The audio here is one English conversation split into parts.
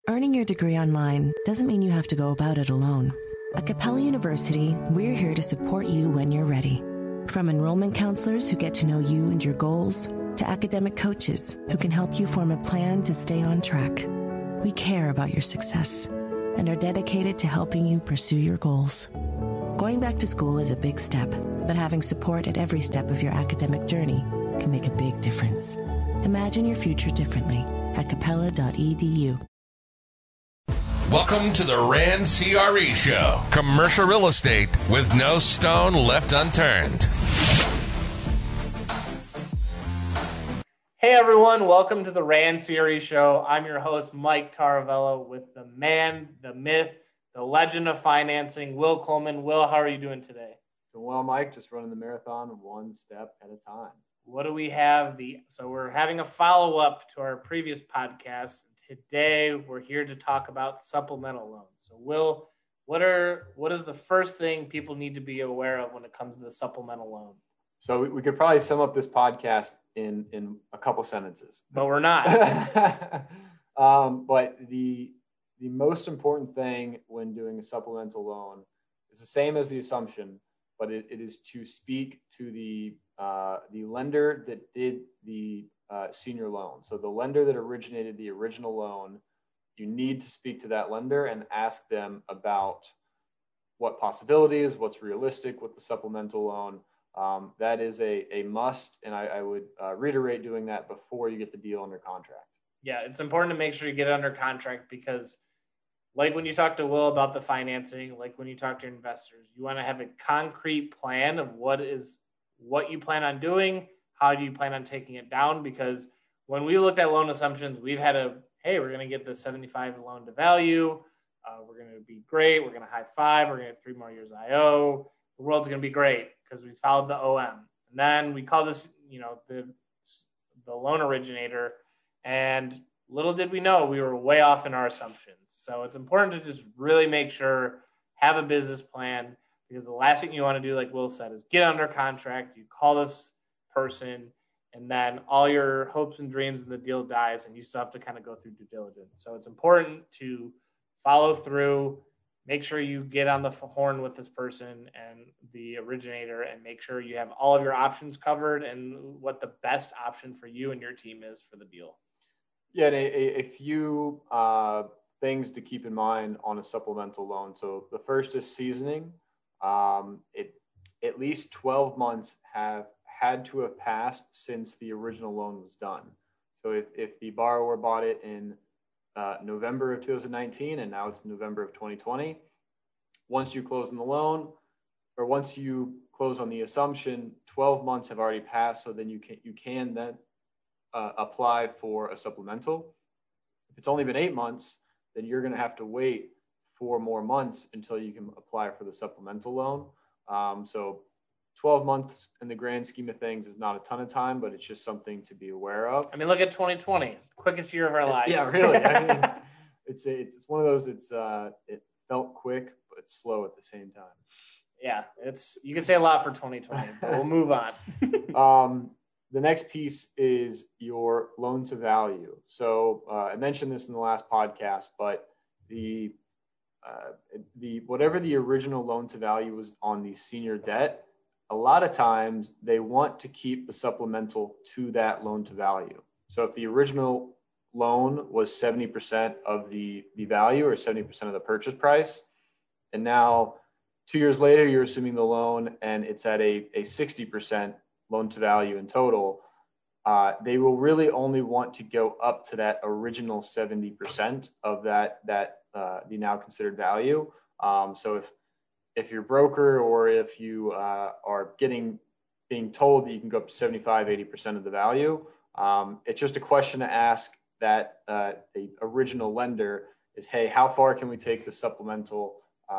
Earning your degree online doesn't mean you have to go about it alone. At Capella University, we're here to support you when you're ready. From enrollment counselors who get to know you and your goals, to academic coaches who can help you form a plan to stay on track. We care about your success and are dedicated to helping you pursue your goals. Going back to school is a big step, but having support at every step of your academic journey can make a big difference. Imagine your future differently at capella.edu. Welcome to the Rand CRE Show. Commercial real estate with no stone left unturned. Hey everyone, welcome to the Rand CRE Show. I'm your host, Mike Taravello, with the man, the myth, the legend of financing, Will Coleman. Will, how are you doing today? Doing well, Mike. Just running the marathon one step at a time. What do we have? So we're having a follow-up to our previous podcast. Today, we're here to talk about supplemental loans. So, Will, what is the first thing people need to be aware of when it comes to the supplemental loan? So we could probably sum up this podcast in a couple sentences. But we're not. But the most important thing when doing a supplemental loan is the same as the assumption, but it is to speak to the lender that did the senior loan. So the lender that originated the original loan, you need to speak to that lender and ask them about what possibilities, what's realistic with the supplemental loan. That is a must, and I would reiterate doing that before you get the deal under contract. Yeah, it's important to make sure you get it under contract because like when you talk to Will about the financing, like when you talk to your investors, you want to have a concrete plan of what you plan on doing. How do you plan on taking it down? Because when we looked at loan assumptions, we've had we're going to get the 75 loan to value. We're going to be great. We're going to high five. We're going to have 3 more years IO. The world's going to be great because we followed the OM. And then we call this, the loan originator. And little did we know we were way off in our assumptions. So it's important to just really make sure, have a business plan, because the last thing you want to do, like Will said, is get under contract. You call this person, and then all your hopes and dreams and the deal dies, and you still have to kind of go through due diligence. So it's important to follow through, make sure you get on the horn with this person and the originator, and make sure you have all of your options covered and what the best option for you and your team is for the deal. Yeah, and a few things to keep in mind on a supplemental loan. So the first is seasoning. At least 12 months have had to have passed since the original loan was done. So if the borrower bought it in November of 2019 and now it's November of 2020, once you close on the loan or once you close on the assumption, 12 months have already passed. So then you can then apply for a supplemental. If it's only been 8 months, then you're going to have to wait 4 more months until you can apply for the supplemental loan. So 12 months in the grand scheme of things is not a ton of time, but it's just something to be aware of. I mean, look at 2020, quickest year of our lives. Yeah, really. I mean, it's one of those. It felt quick, but slow at the same time. Yeah, you can say a lot for 2020, but we'll move on. The next piece is your loan to value. So I mentioned this in the last podcast, but the whatever the original loan to value was on the senior debt, a lot of times they want to keep the supplemental to that loan to value. So if the original loan was 70% of the value or 70% of the purchase price, and now 2 years later, you're assuming the loan and it's at a 60% loan to value in total, they will really only want to go up to that original 70% of that the now considered value. So if your broker or if you are being told that you can go up to 75, 80% of the value, it's just a question to ask that the original lender is, hey, how far can we take the supplemental?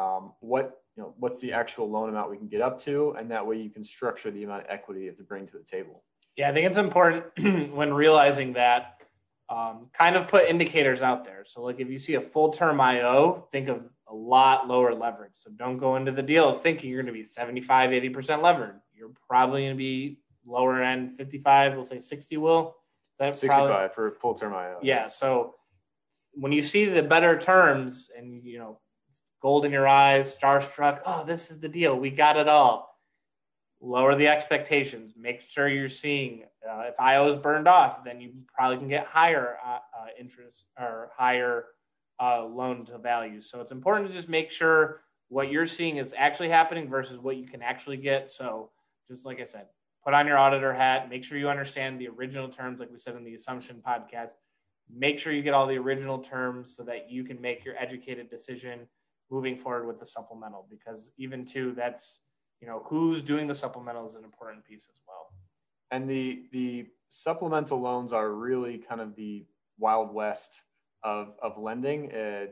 What's the actual loan amount we can get up to? And that way you can structure the amount of equity you have to bring to the table. Yeah, I think it's important when realizing that, kind of put indicators out there. So like if you see a full term IO, think of a lot lower leverage. So don't go into the deal thinking you're going to be 75, 80% levered. You're probably going to be lower end 55, we'll say 60, Will. Is that 65 for full term IO. Yeah. So when you see the better terms and, gold in your eyes, starstruck, oh, this is the deal. We got it all. Lower the expectations. Make sure you're seeing if IO is burned off, then you probably can get higher interest or higher loan to value. So it's important to just make sure what you're seeing is actually happening versus what you can actually get. So just like I said, put on your auditor hat, make sure you understand the original terms, like we said in the assumption podcast. Make sure you get all the original terms so that you can make your educated decision moving forward with the supplemental, because even too, that's, who's doing the supplemental is an important piece as well. And the supplemental loans are really kind of the Wild West of lending.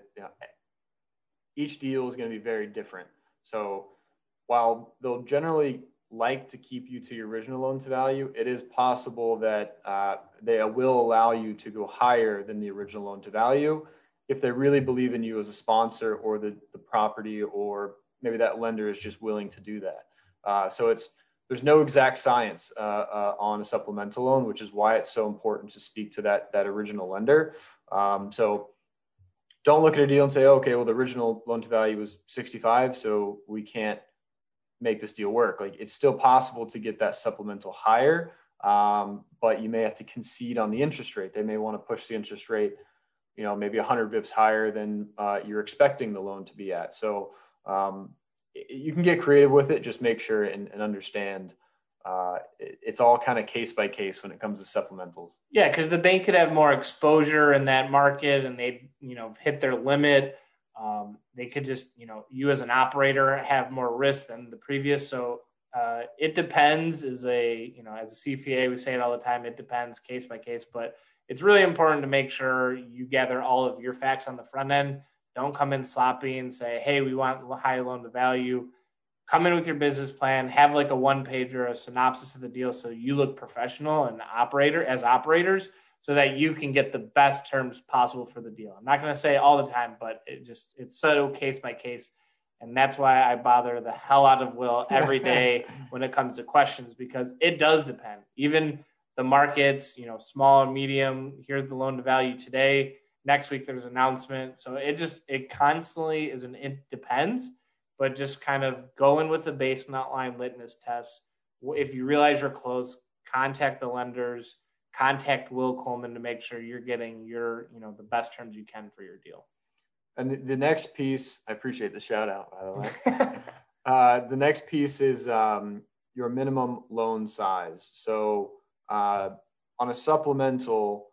Each deal is going to be very different. So while they'll generally like to keep you to your original loan to value, it is possible that they will allow you to go higher than the original loan to value if they really believe in you as a sponsor, or the property, or maybe that lender is just willing to do that. So there's no exact science on a supplemental loan, which is why it's so important to speak to that original lender. So don't look at a deal and say, okay, well, the original loan to value was 65, so we can't make this deal work. Like, it's still possible to get that supplemental higher, but you may have to concede on the interest rate. They may want to push the interest rate, maybe 100 bips higher than you're expecting the loan to be at. So you can get creative with it. Just make sure and understand it's all kind of case by case when it comes to supplementals. Yeah, because the bank could have more exposure in that market, and they, hit their limit. They could just, you as an operator have more risk than the previous. So it depends. As a CPA, we say it all the time. It depends case by case, but it's really important to make sure you gather all of your facts on the front end. Don't come in sloppy and say, hey, we want high loan to value. Come in with your business plan, have like a one-pager, a synopsis of the deal, so you look professional and operators, so that you can get the best terms possible for the deal. I'm not going to say all the time, but it's so case by case. And that's why I bother the hell out of Will every day when it comes to questions, because it does depend. Even the markets, small and medium, here's the loan to value today. Next week, there's an announcement. So it constantly it depends. But just kind of go in with the base and outline litmus test. If you realize you're close, contact the lenders, contact Will Coleman to make sure you're getting your, the best terms you can for your deal. And the next piece, I appreciate the shout out, by the way. The next piece is your minimum loan size. So on a supplemental,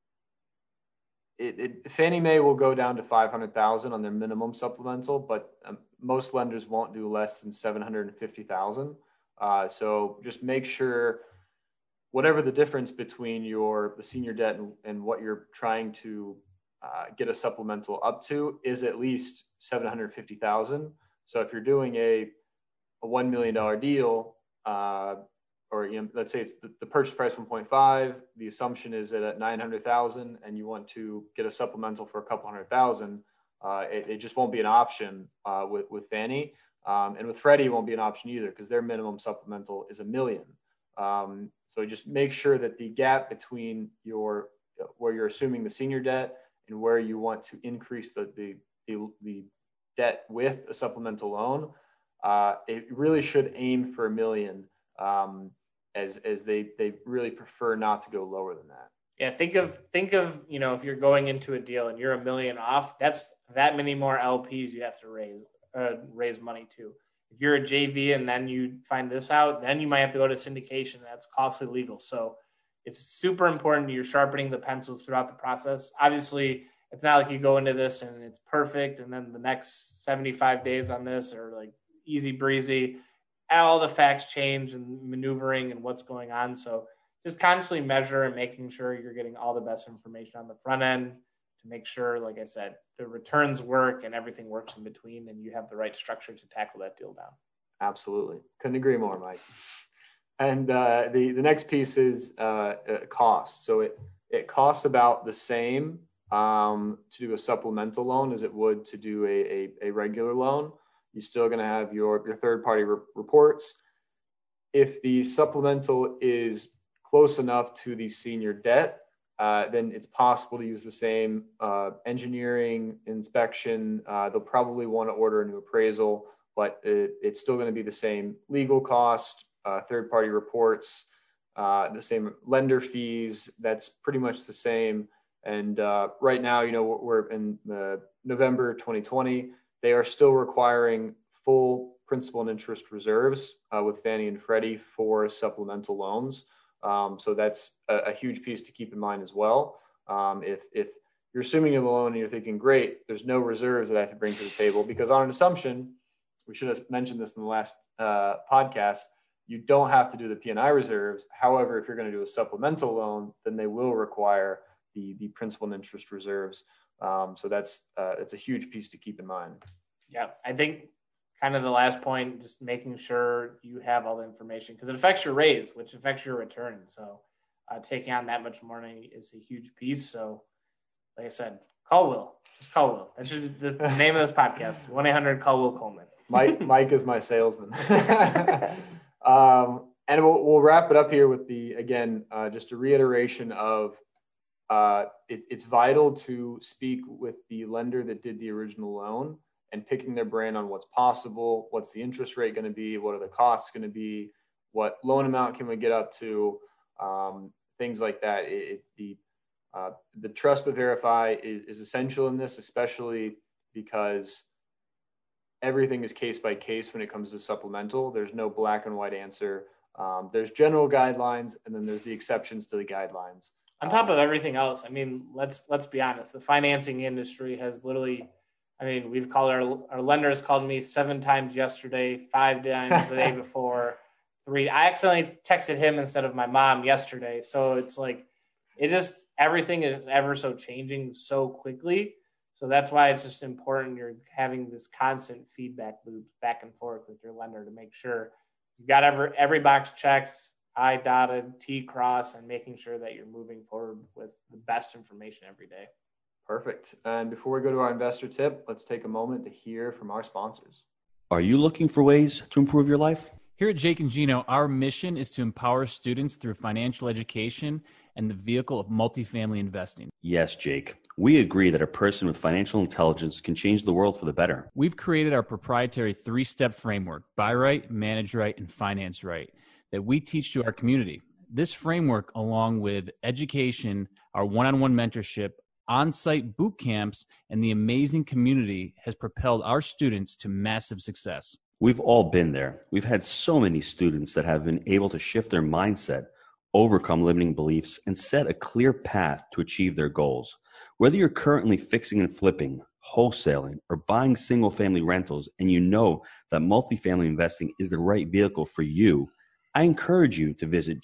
Fannie Mae will go down to $500,000 on their minimum supplemental, but most lenders won't do less than $750,000. So just make sure whatever the difference between the senior debt and what you're trying to get a supplemental up to is at least $750,000. So if you're doing a $1 million deal, or let's say it's the purchase price 1.5, the assumption is that at 900,000, and you want to get a supplemental for a couple $100,000, it just won't be an option with Fannie, and with Freddie it won't be an option either, because their minimum supplemental is $1 million. So just make sure that the gap between where you're assuming the senior debt and where you want to increase the debt with a supplemental loan, it really should aim for $1 million. As they really prefer not to go lower than that. Yeah, think of if you're going into a deal and you're $1 million off, that's that many more LPs you have to raise money to. If you're a JV and then you find this out, then you might have to go to syndication. That's costly legal. So it's super important you're sharpening the pencils throughout the process. Obviously, it's not like you go into this and it's perfect, and then the next 75 days on this are like easy breezy. All the facts change and maneuvering and what's going on. So just constantly measure and making sure you're getting all the best information on the front end to make sure, like I said, the returns work and everything works in between, and you have the right structure to tackle that deal down. Absolutely. Couldn't agree more, Mike. And the next piece is cost. So it costs about the same to do a supplemental loan as it would to do a regular loan. You're still going to have your third-party reports. If the supplemental is close enough to the senior debt, then it's possible to use the same engineering, inspection. They'll probably want to order a new appraisal, but it's still going to be the same legal cost, third-party reports, the same lender fees. That's pretty much the same. And right now, we're in November 2020. They are still requiring full principal and interest reserves with Fannie and Freddie for supplemental loans. So that's a huge piece to keep in mind as well. If you're assuming a loan and you're thinking, great, there's no reserves that I have to bring to the table, because on an assumption, we should have mentioned this in the last podcast, you don't have to do the P&I reserves. However, if you're going to do a supplemental loan, then they will require the principal and interest reserves. So that's a huge piece to keep in mind. Yeah, I think kind of the last point, just making sure you have all the information, because it affects your raise, which affects your return. So taking on that much money is a huge piece. So like I said, call Will. Just call Will. That's the name of this podcast, 1-800-CALL-WILL Coleman. Mike is my salesman. And we'll wrap it up here with just a reiteration of it's vital to speak with the lender that did the original loan and picking their brain on what's possible, what's the interest rate going to be, what are the costs going to be, what loan amount can we get up to, things like that. The trust but verify is essential in this, especially because everything is case by case when it comes to supplemental. There's no black and white answer. There's general guidelines, and then there's the exceptions to the guidelines. On top of everything else, I mean, let's be honest. The financing industry has literally, we've called our lenders called me 7 times yesterday, 5 times the day before, 3. I accidentally texted him instead of my mom yesterday. So it's like, everything is ever so changing so quickly. So that's why it's just important you're having this constant feedback loop back and forth with your lender to make sure you got every box checked, I dotted, T crossed, and making sure that you're moving forward with the best information every day. Perfect. And before we go to our investor tip, let's take a moment to hear from our sponsors. Are you looking for ways to improve your life? Here at Jake and Gino, our mission is to empower students through financial education and the vehicle of multifamily investing. Yes, Jake. We agree that a person with financial intelligence can change the world for the better. We've created our proprietary 3-step framework, buy right, manage right, and finance right, that we teach to our community. This framework, along with education, our one-on-one mentorship, on-site boot camps, and the amazing community, has propelled our students to massive success. We've all been there. We've had so many students that have been able to shift their mindset, overcome limiting beliefs, and set a clear path to achieve their goals. Whether you're currently fixing and flipping, wholesaling, or buying single-family rentals, and you know that multifamily investing is the right vehicle for you, I encourage you to visit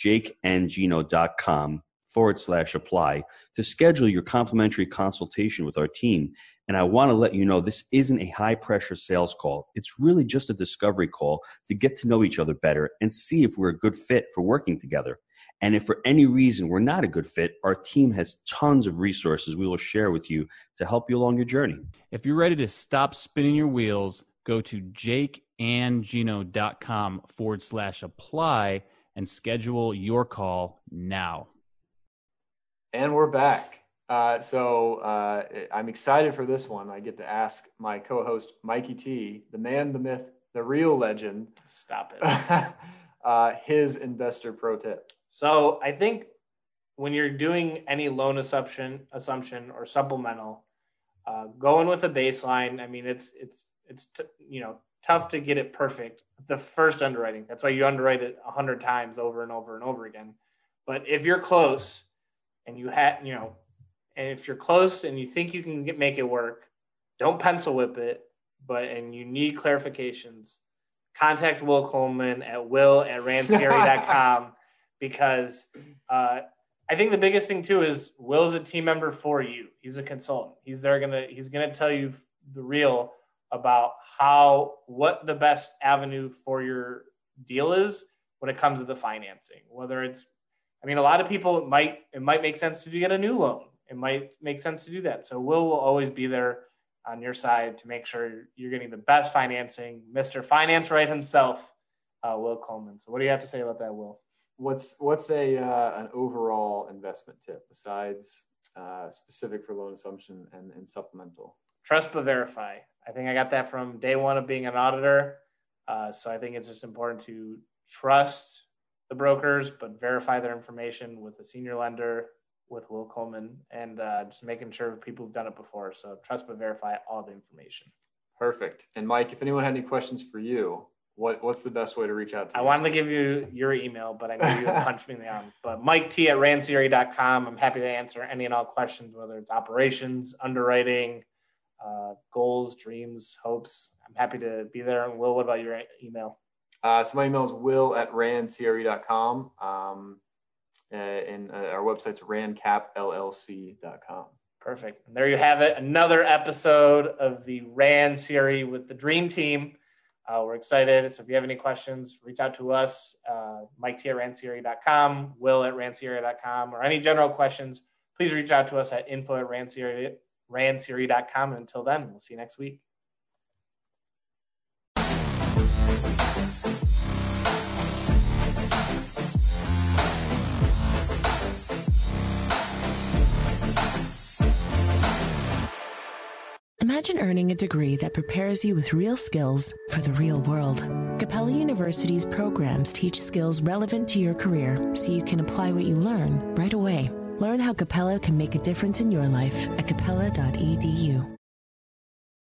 jakeandgino.com/apply to schedule your complimentary consultation with our team. And I want to let you know this isn't a high-pressure sales call. It's really just a discovery call to get to know each other better and see if we're a good fit for working together. And if for any reason we're not a good fit, our team has tons of resources we will share with you to help you along your journey. If you're ready to stop spinning your wheels, go to jakeandgino.com/apply and schedule your call now. And we're back. So I'm excited for this one. I get to ask my co-host, Mikey T, the man, the myth, the real legend. Stop it. His investor pro tip. So I think when you're doing any loan assumption or supplemental, going with a baseline. I mean, it's tough to get it perfect. The first underwriting. That's why you underwrite it 100 times over and over and over again. But if you're close and and if you're close and you think you can make it work, don't pencil whip it. And you need clarifications, contact Will Coleman at will@ranscary.com. Because I think the biggest thing too is Will's a team member for you. He's a consultant. He's gonna tell you the real about what the best avenue for your deal is when it comes to the financing. Whether it's, a lot of people it might make sense to get a new loan. It might make sense to do that. So Will always be there on your side to make sure you're getting the best financing. Mr. Finance Right himself, Will Coleman. So what do you have to say about that, Will? what's an overall investment tip besides specific for loan assumption and supplemental? Trust but verify. I think I got that from day one of being an auditor. So I think it's just important to trust the brokers, but verify their information with the senior lender, with Will Coleman, and just making sure people have done it before. So trust but verify all the information. Perfect. And Mike, if anyone had any questions for you, what's the best way to reach out to you? I wanted to give you your email, but I know you punched me in the arm. But MikeT@RandCRE.com. I'm happy to answer any and all questions, whether it's operations, underwriting, goals, dreams, hopes. I'm happy to be there. And Will, what about your email? So my email is will@randcre.com. And our website's randcapllc.com. Perfect. And there you have it. Another episode of the Rand CRE with the Dream Team. We're excited. So if you have any questions, reach out to us, MikeT@RandCRE.com, Will@RandCRE.com, or any general questions, please reach out to us at info@RandCRE.com. And until then, we'll see you next week. Imagine earning a degree that prepares you with real skills for the real world. Capella University's programs teach skills relevant to your career so you can apply what you learn right away. Learn how Capella can make a difference in your life at capella.edu.